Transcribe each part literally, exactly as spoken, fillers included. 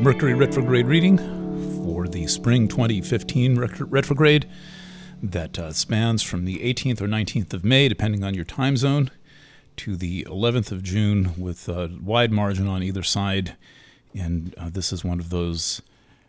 Mercury retrograde reading for the spring twenty fifteen retrograde that uh, spans from the eighteenth or nineteenth of May, depending on your time zone, to the eleventh of June, with a wide margin on either side. And uh, this is one of those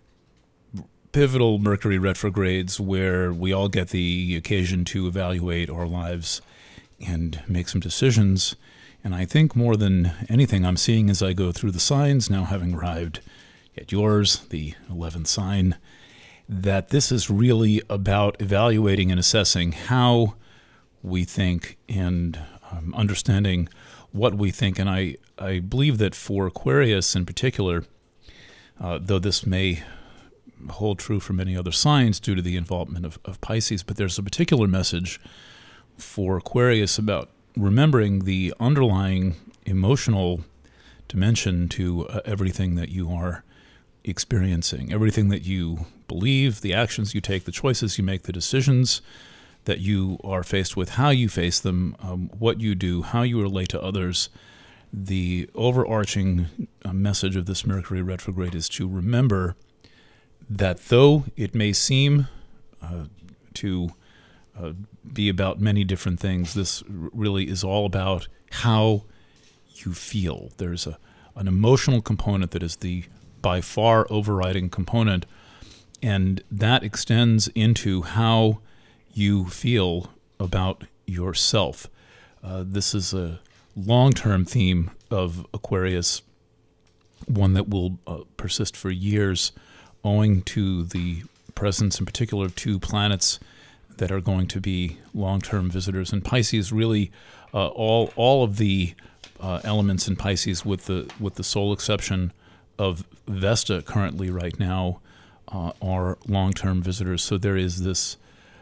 pivotal Mercury retrogrades where we all get the occasion to evaluate our lives and make some decisions. And I think more than anything I'm seeing as I go through the signs, now having arrived at yours, the eleventh sign, that this is really about evaluating and assessing how we think and um, understanding what we think. And I, I believe that for Aquarius in particular, uh, though this may hold true for many other signs due to the involvement of, of Pisces, but there's a particular message for Aquarius about remembering the underlying emotional dimension to uh, everything that you are experiencing, everything that you believe, the actions you take, the choices you make, the decisions that you are faced with, how you face them, um, what you do, how you relate to others. The overarching uh, message of this Mercury retrograde is to remember that though it may seem uh, to uh, be about many different things, this r- really is all about how you feel. There's a an emotional component that is the by far overriding component, and that extends into how you feel about yourself. Uh, this is a long-term theme of Aquarius, one that will uh, persist for years, owing to the presence in particular of two planets that are going to be long-term visitors. And Pisces really, uh, all all of the uh, elements in Pisces, with the with the sole exception of Vesta currently right now, uh, are long-term visitors. So there is this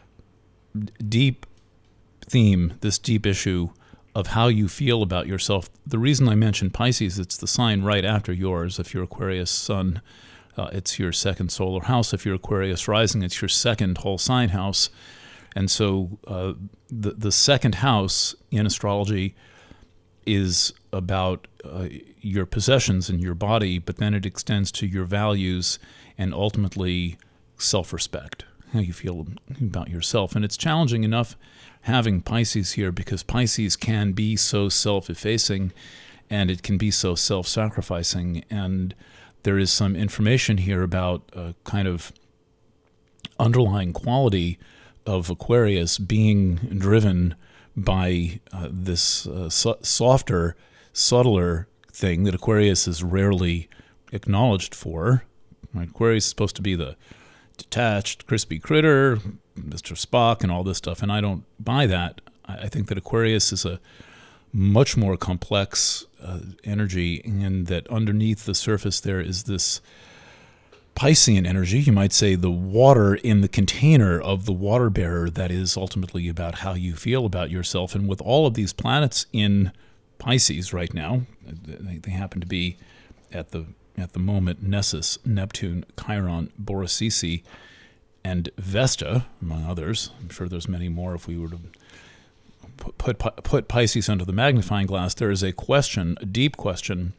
deep theme, this deep issue of how you feel about yourself. The reason I mentioned Pisces, it's the sign right after yours. If you're Aquarius Sun, uh, it's your second solar house. If you're Aquarius Rising, it's your second whole sign house. And so uh, the the second house in astrology is about uh, your possessions and your body, but then it extends to your values and ultimately self-respect, how you feel about yourself. And it's challenging enough having Pisces here, because Pisces can be so self-effacing and it can be so self-sacrificing. And there is some information here about a kind of underlying quality of Aquarius being driven by uh, this uh, so- softer, subtler thing that Aquarius is rarely acknowledged for. Right? Aquarius is supposed to be the detached, crispy critter, Mister Spock, and all this stuff, and I don't buy that. I think that Aquarius is a much more complex uh, energy, and that underneath the surface there is this Piscean energy, you might say the water in the container of the water bearer, that is ultimately about how you feel about yourself. And with all of these planets in Pisces right now, they, they happen to be at the at the moment Nessus, Neptune, Chiron, Borisisi, and Vesta, among others. I'm sure there's many more if we were to put, put, put Pisces under the magnifying glass. There is a question, a deep question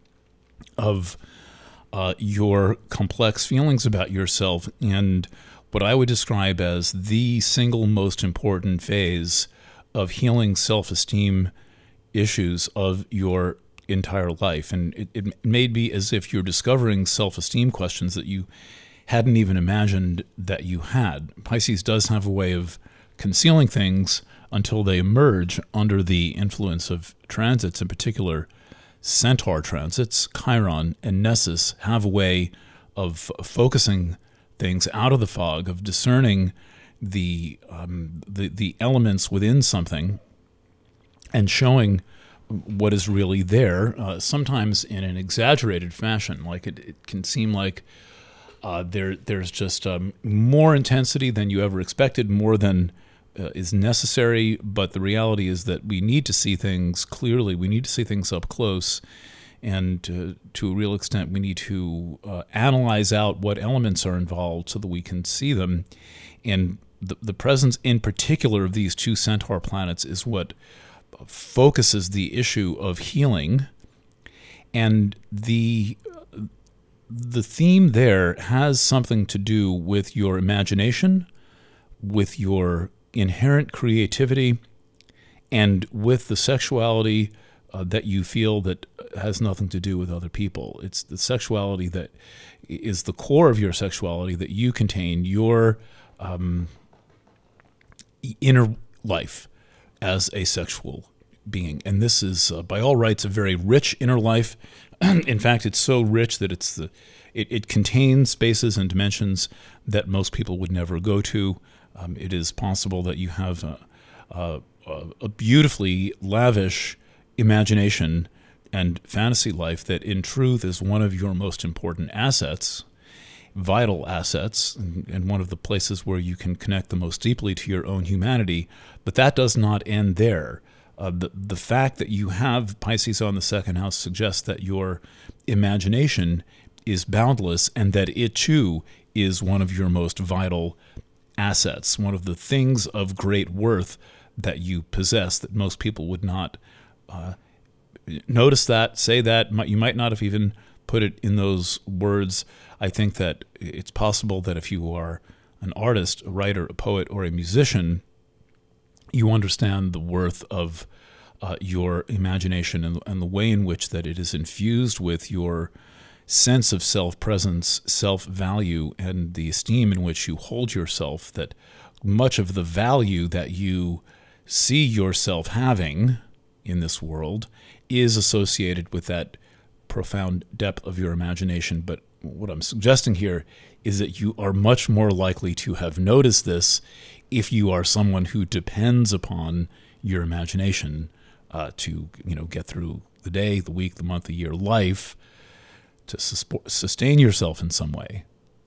of Uh, your complex feelings about yourself, and what I would describe as the single most important phase of healing self-esteem issues of your entire life. And it, it may be as if you're discovering self-esteem questions that you hadn't even imagined that you had. Pisces does have a way of concealing things until they emerge under the influence of transits, in particular Centaur transits. Chiron and Nessus have a way of focusing things out of the fog, of discerning the um, the, the elements within something and showing what is really there, uh, sometimes in an exaggerated fashion. Like it, it can seem like uh, there there's just um, more intensity than you ever expected, more than Uh, is necessary, but the reality is that we need to see things clearly. We need to see things up close, and uh, to a real extent, we need to uh, analyze out what elements are involved so that we can see them. And the, the presence in particular of these two Centaur planets is what focuses the issue of healing. And the the theme there has something to do with your imagination, with your inherent creativity, and with the sexuality uh, that you feel that has nothing to do with other people. It's the sexuality that is the core of your sexuality, that you contain, your um, inner life as a sexual being. And this is, uh, by all rights, a very rich inner life. In fact, it's so rich that it's the it, it contains spaces and dimensions that most people would never go to. Um, it is possible that you have a, a, a beautifully lavish imagination and fantasy life that in truth is one of your most important assets, vital assets, and, and one of the places where you can connect the most deeply to your own humanity. But that does not end there. Uh, the, the fact that you have Pisces on the second house suggests that your imagination is boundless and that it too is one of your most vital assets, one of the things of great worth that you possess that most people would not uh, notice that, say that. You might not have even put it in those words. I think that it's possible that if you are an artist, a writer, a poet, or a musician, you understand the worth of uh, your imagination and, and the way in which that it is infused with your sense of self-presence, self-value, and the esteem in which you hold yourself, that much of the value that you see yourself having in this world is associated with that profound depth of your imagination. But what I'm suggesting here is that you are much more likely to have noticed this if you are someone who depends upon your imagination uh, to, you know, get through the day, the week, the month, the year, life, to sustain yourself in some way.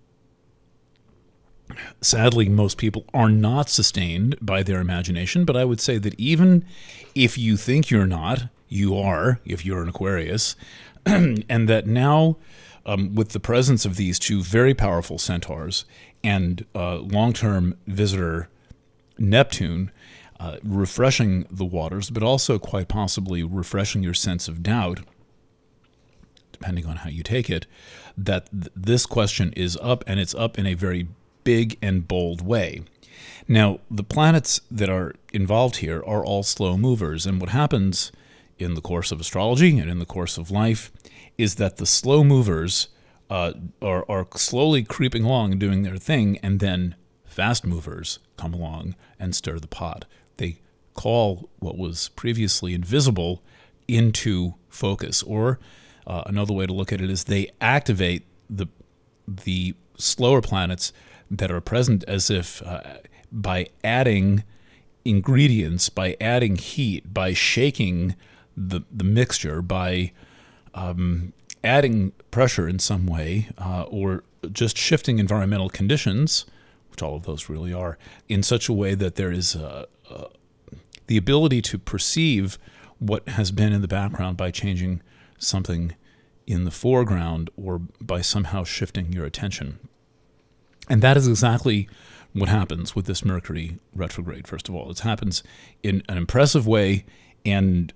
Sadly, most people are not sustained by their imagination, but I would say that even if you think you're not, you are, if you're an Aquarius, and that now, um, with the presence of these two very powerful centaurs and uh, long-term visitor Neptune, uh, refreshing the waters, but also quite possibly refreshing your sense of doubt, depending on how you take it, that th- this question is up, and it's up in a very big and bold way. Now, the planets that are involved here are all slow movers, and what happens in the course of astrology and in the course of life is that the slow movers uh, are, are slowly creeping along and doing their thing, and then fast movers come along and stir the pot. They call what was previously invisible into focus, or uh, another way to look at it is they activate the the slower planets that are present, as if uh, by adding ingredients, by adding heat, by shaking the the mixture, by um, adding pressure in some way, uh, or just shifting environmental conditions, which all of those really are, in such a way that there is uh, uh, the ability to perceive what has been in the background by changing something in the foreground, or by somehow shifting your attention. And that is exactly what happens with this Mercury retrograde. First of all, it happens in an impressive way, and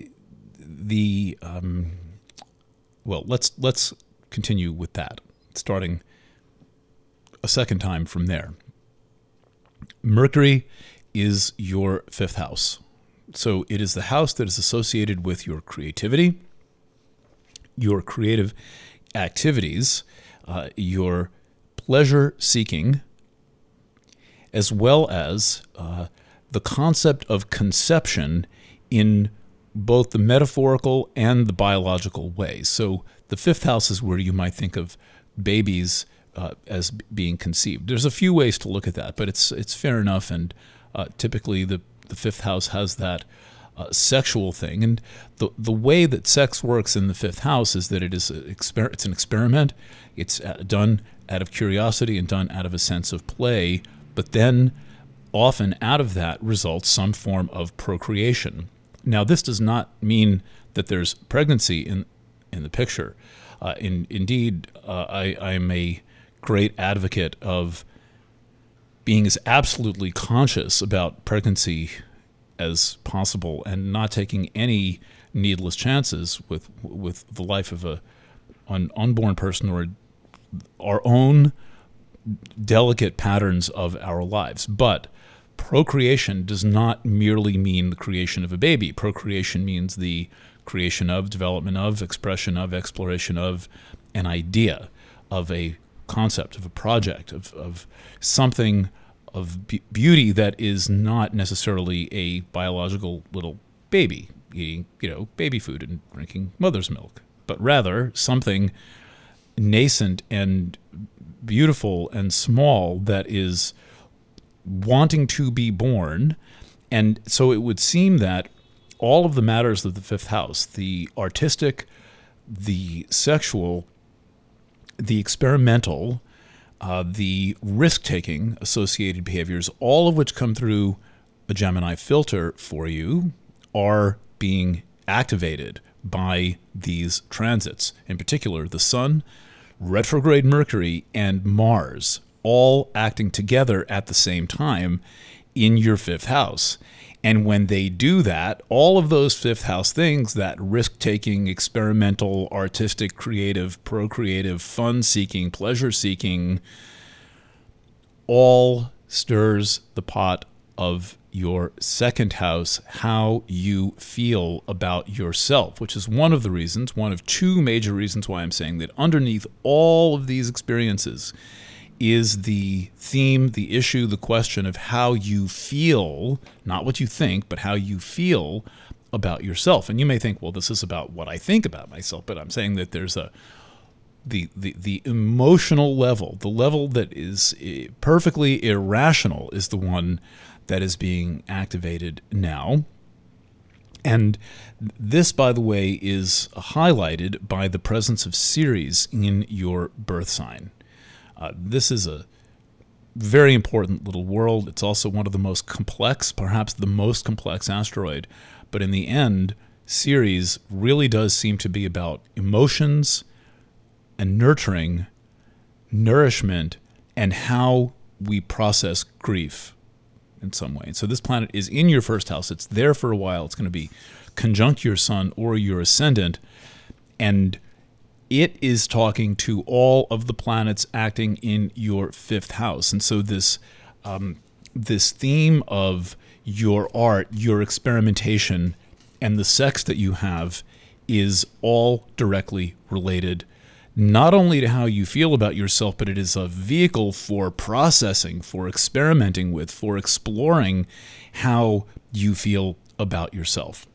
the um, well, let's let's continue with that, starting a second time from there. Mercury is your fifth house, so it is the house that is associated with your creativity, your creative activities, uh, your pleasure seeking, as well as uh, the concept of conception in both the metaphorical and the biological way. So the fifth house is where you might think of babies uh, as b- being conceived. There's a few ways to look at that, but it's it's fair enough. And uh, typically the, the fifth house has that uh, sexual thing. And the the way that sex works in the fifth house is that it is a exper- it's an experiment. It's uh, done out of curiosity and done out of a sense of play, but then often out of that results some form of procreation. Now, this does not mean that there's pregnancy in in the picture. Uh, in, indeed, uh, I, I'm a great advocate of being as absolutely conscious about pregnancy as possible and not taking any needless chances with with the life of a an unborn person or our own delicate patterns of our lives. But procreation does not merely mean the creation of a baby. Procreation means the creation of, development of, expression of, exploration of an idea, of a concept, of a project, of, of something of be- beauty that is not necessarily a biological little baby eating, you know, baby food and drinking mother's milk, but rather something nascent and beautiful and small that is wanting to be born. And so it would seem that all of the matters of the fifth house, the artistic, the sexual, the experimental, uh, the risk-taking associated behaviors, all of which come through a Gemini filter for you, are being activated by these transits. In particular, the Sun, retrograde Mercury, and Mars, all acting together at the same time in your fifth house. And when they do that, all of those fifth house things, that risk-taking, experimental, artistic, creative, procreative, fun-seeking, pleasure-seeking, all stirs the pot of your second house, how you feel about yourself, which is one of the reasons, one of two major reasons why I'm saying that underneath all of these experiences is the theme, the issue, the question of how you feel, not what you think, but how you feel about yourself. And you may think, well, this is about what I think about myself, but I'm saying that there's a the the, the emotional level, the level that is perfectly irrational, is the one that is being activated now. And this, by the way, is highlighted by the presence of Ceres in your birth sign. Uh, this is a very important little world. It's also one of the most complex, perhaps the most complex asteroid. But in the end, Ceres really does seem to be about emotions and nurturing, nourishment, and how we process grief in some way. And so this planet is in your first house. It's there for a while. It's going to be conjunct your sun or your ascendant. And it is talking to all of the planets acting in your fifth house. And so this um, this theme of your art, your experimentation, and the sex that you have is all directly related, not only to how you feel about yourself, but it is a vehicle for processing, for experimenting with, for exploring how you feel about yourself.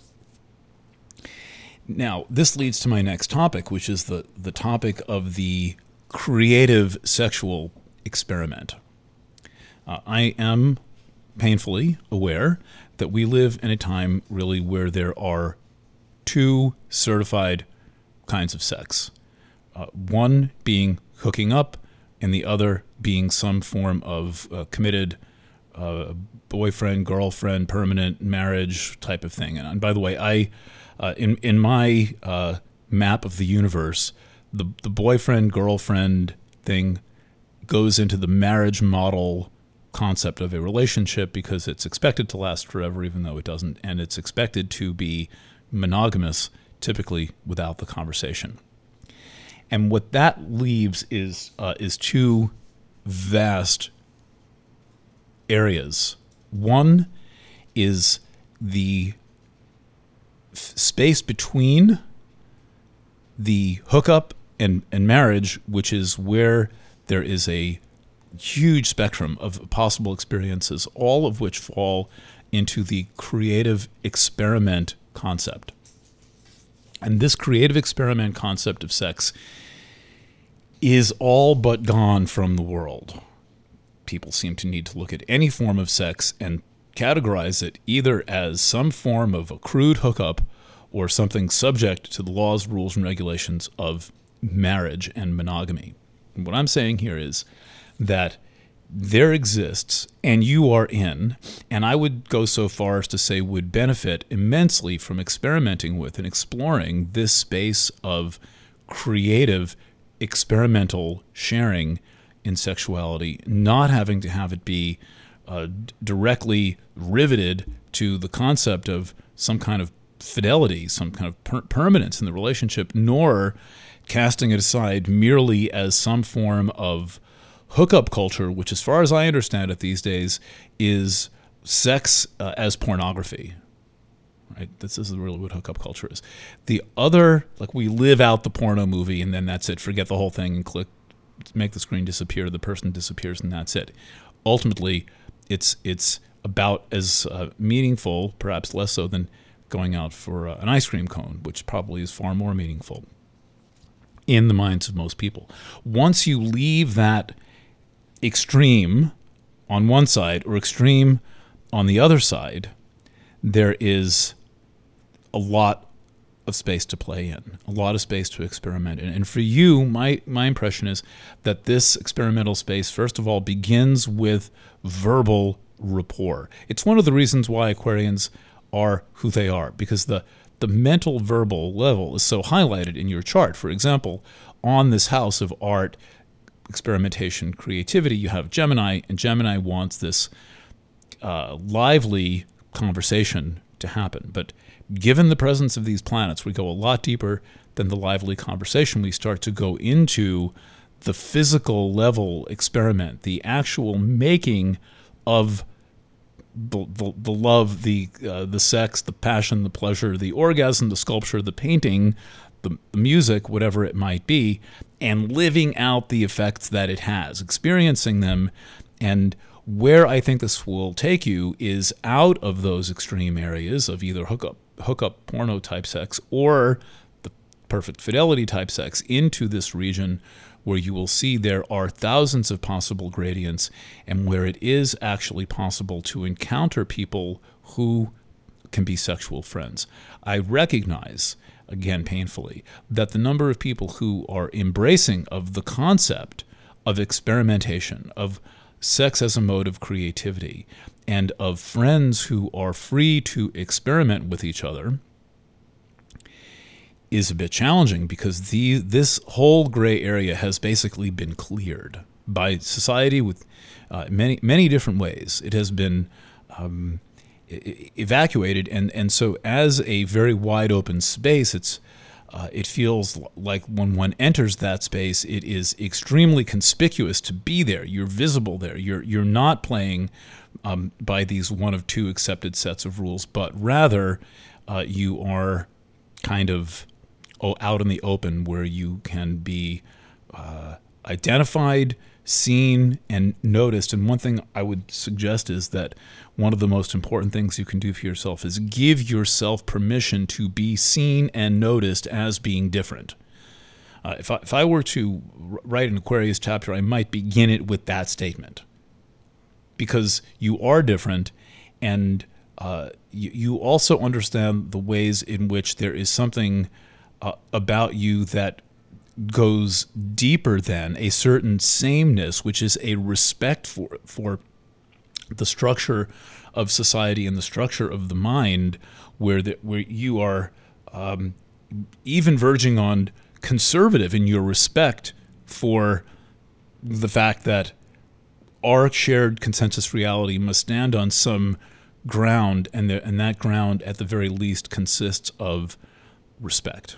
Now, this leads to my next topic, which is the, the topic of the creative sexual experiment. Uh, I am painfully aware that we live in a time really where there are two certified kinds of sex. Uh, one being hooking up, and the other being some form of uh, committed uh, boyfriend, girlfriend, permanent marriage type of thing. And, and by the way, I uh, in in my uh, map of the universe, the the boyfriend girlfriend thing goes into the marriage model concept of a relationship because it's expected to last forever, even though it doesn't, and it's expected to be monogamous, typically without the conversation. And what that leaves is uh, is two vast areas. One is the f- space between the hookup and, and marriage, which is where there is a huge spectrum of possible experiences, all of which fall into the creative experiment concept. And this creative experiment concept of sex is all but gone from the world. People seem to need to look at any form of sex and categorize it either as some form of a crude hookup or something subject to the laws, rules, and regulations of marriage and monogamy. And what I'm saying here is that there exists, and you are in, and I would go so far as to say would benefit immensely from experimenting with and exploring this space of creative, experimental sharing in sexuality, not having to have it be uh, directly riveted to the concept of some kind of fidelity, some kind of per- permanence in the relationship, nor casting it aside merely as some form of hookup culture, which, as far as I understand it these days, is sex uh, as pornography. Right? This is really what hookup culture is. The other, like, we live out the porno movie and then that's it. Forget the whole thing and click, make the screen disappear. The person disappears and that's it. Ultimately, it's it's about as uh, meaningful, perhaps less so, than going out for uh, an ice cream cone, which probably is far more meaningful in the minds of most people. Once you leave that extreme on one side or extreme on the other side, there is a lot of space to play in, a lot of space to experiment in. And for you, my, my impression is that this experimental space, first of all, begins with verbal rapport. It's one of the reasons why Aquarians are who they are, because the, the mental verbal level is so highlighted in your chart. For example, on this house of art, experimentation, creativity, you have Gemini, and Gemini wants this uh, lively conversation to happen. But given the presence of these planets, we go a lot deeper than the lively conversation. We start to go into the physical level experiment, the actual making of the the, the love, the uh, the sex, the passion, the pleasure, the orgasm, the sculpture, the painting, the, the music, whatever it might be, and living out the effects that it has, experiencing them. And where I think this will take you is out of those extreme areas of either hookup, hookup porno type sex or the perfect fidelity type sex into this region where you will see there are thousands of possible gradients and where it is actually possible to encounter people who can be sexual friends. I recognize, again painfully, that the number of people who are embracing of the concept of experimentation, of sex as a mode of creativity, and of friends who are free to experiment with each other is a bit challenging, because the this whole gray area has basically been cleared by society with uh, many many different ways. It has been um, e- evacuated, and and so as a very wide open space, it's uh, it feels like when one enters that space, it is extremely conspicuous to be there. You're visible there. You're you're not playing um, by these one of two accepted sets of rules, but rather uh, you are kind of out in the open where you can be uh, identified, seen, and noticed. And one thing I would suggest is that one of the most important things you can do for yourself is give yourself permission to be seen and noticed as being different. Uh, if, I, if I were to write an Aquarius chapter, I might begin it with that statement, because you are different, and uh, you, you also understand the ways in which there is something Uh, about you that goes deeper than a certain sameness, which is a respect for for the structure of society and the structure of the mind, where the, where you are um, even verging on conservative in your respect for the fact that our shared consensus reality must stand on some ground, and the, and that ground at the very least consists of respect.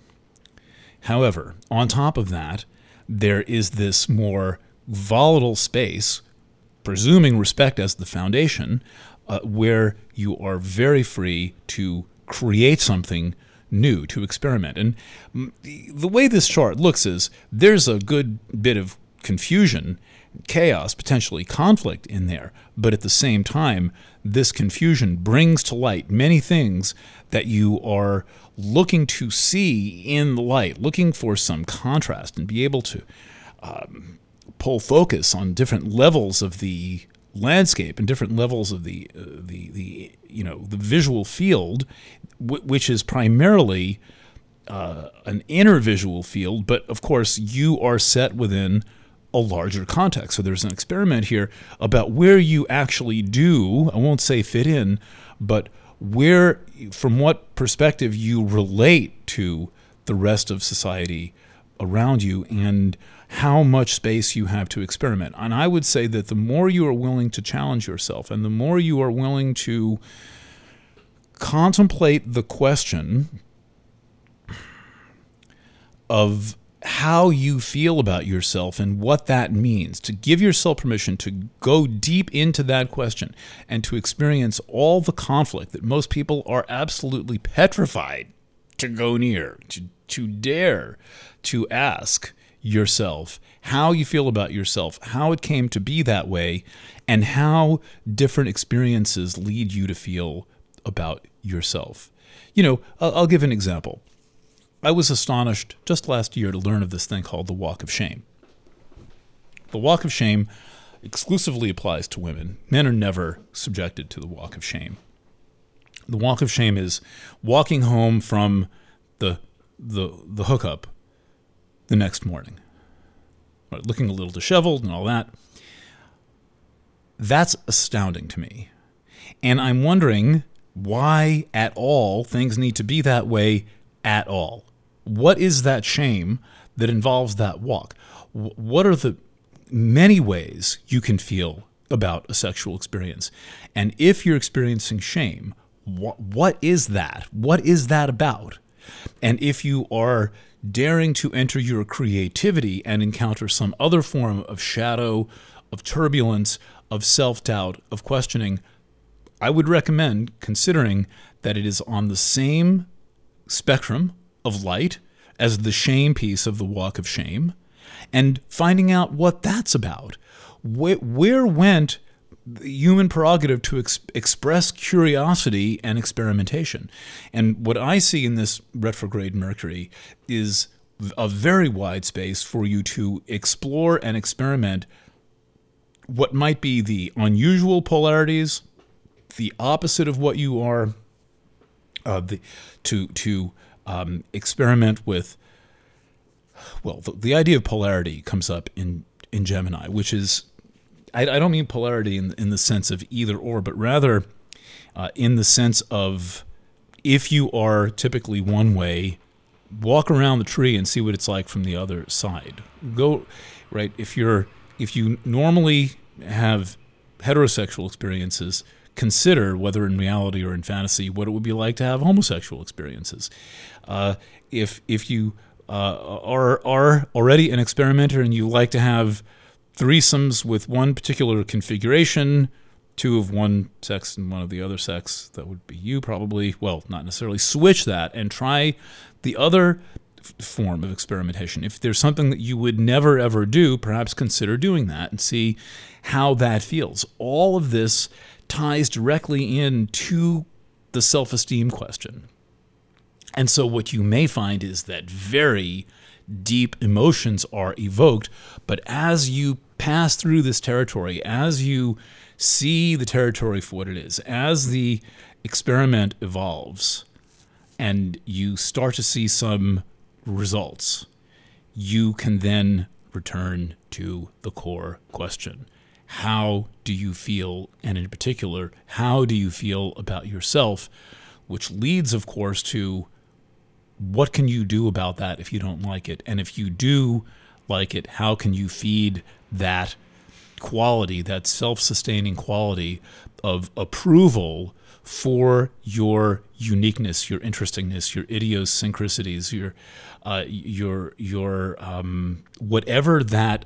However, on top of that, there is this more volatile space, presuming respect as the foundation, uh, where you are very free to create something new, to experiment. And the way this chart looks is there's a good bit of confusion, chaos, potentially conflict in there. But at the same time, this confusion brings to light many things that you are looking to see in the light, looking for some contrast, and be able to um, pull focus on different levels of the landscape and different levels of the uh, the the you know the visual field, w- which is primarily uh, an inner visual field. But of course, you are set within a larger context. So there's an experiment here about where you actually do, I won't say fit in, but where, from what perspective you relate to the rest of society around you, and how much space you have to experiment. And I would say that the more you are willing to challenge yourself, and the more you are willing to contemplate the question of how you feel about yourself and what that means, to give yourself permission to go deep into that question and to experience all the conflict that most people are absolutely petrified to go near, to, to dare to ask yourself how you feel about yourself, how it came to be that way, and how different experiences lead you to feel about yourself. You know, I'll, I'll give an example. I was astonished just last year to learn of this thing called the Walk of Shame. The Walk of Shame exclusively applies to women. Men are never subjected to the Walk of Shame. The Walk of Shame is walking home from the the the hookup the next morning, right, looking a little disheveled and all that. That's astounding to me. And I'm wondering why at all things need to be that way at all. What is that shame that involves that walk? What are the many ways you can feel about a sexual experience? And if you're experiencing shame, what, what is that? What is that about? And if you are daring to enter your creativity and encounter some other form of shadow, of turbulence, of self-doubt, of questioning, I would recommend considering that it is on the same spectrum of light as the shame piece of the Walk of Shame, and finding out what that's about. Where, where went the human prerogative to ex- express curiosity and experimentation? And what I see in this retrograde Mercury is a very wide space for you to explore and experiment what might be the unusual polarities, the opposite of what you are, uh, the, to to um, experiment with. Well, the, the idea of polarity comes up in, in Gemini, which is, I, I don't mean polarity in in the sense of either or, but rather uh, in the sense of if you are typically one way, walk around the tree and see what it's like from the other side. Go, right? If you're if you normally have heterosexual experiences, consider whether in reality or in fantasy what it would be like to have homosexual experiences. Uh, if if you uh, are are already an experimenter and you like to have threesomes with one particular configuration, two of one sex and one of the other sex, that would be you probably. Well, not necessarily. Switch that and try the other f- form of experimentation. If there's something that you would never ever do, perhaps consider doing that and see how that feels. All of this ties directly into the self-esteem question. And so what you may find is that very deep emotions are evoked, but as you pass through this territory, as you see the territory for what it is, as the experiment evolves and you start to see some results, you can then return to the core question. How do you feel? And in particular, how do you feel about yourself? Which leads, of course, to what can you do about that if you don't like it? And if you do like it, how can you feed that quality, that self-sustaining quality of approval for your uniqueness, your interestingness, your idiosyncrasies, your uh, your your um, whatever that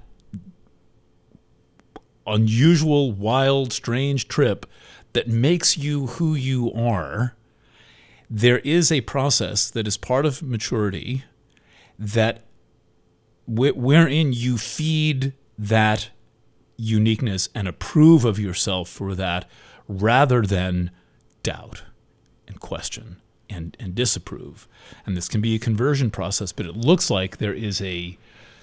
unusual, wild, strange trip that makes you who you are. There is a process that is part of maturity that wh- wherein you feed that uniqueness and approve of yourself for that rather than doubt and question and, and disapprove. And this can be a conversion process, but it looks like there is a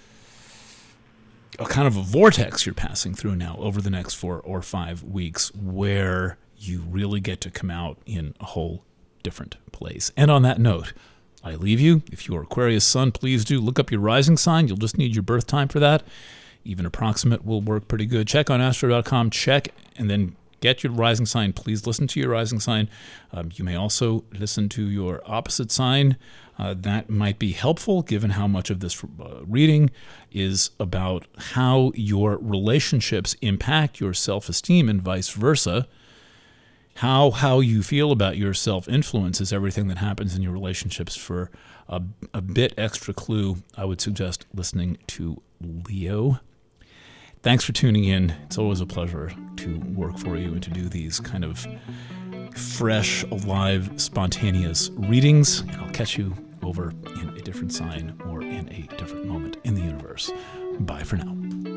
a kind of a vortex you're passing through now over the next four or five weeks where you really get to come out in a whole different place. And on that note, I leave you. If you are Aquarius Sun, please do look up your rising sign. You'll just need your birth time for that. Even approximate will work pretty good. Check on astro dot com, check, and then get your rising sign. Please listen to your rising sign. Um, you may also listen to your opposite sign. Uh, that might be helpful given how much of this uh, reading is about how your relationships impact your self-esteem and vice versa. How how you feel about yourself influences everything that happens in your relationships. For a, a bit extra clue, I would suggest listening to Leo. Thanks for tuning in. It's always a pleasure to work for you and to do these kind of fresh, alive, spontaneous readings. And I'll catch you over in a different sign or in a different moment in the universe. Bye for now.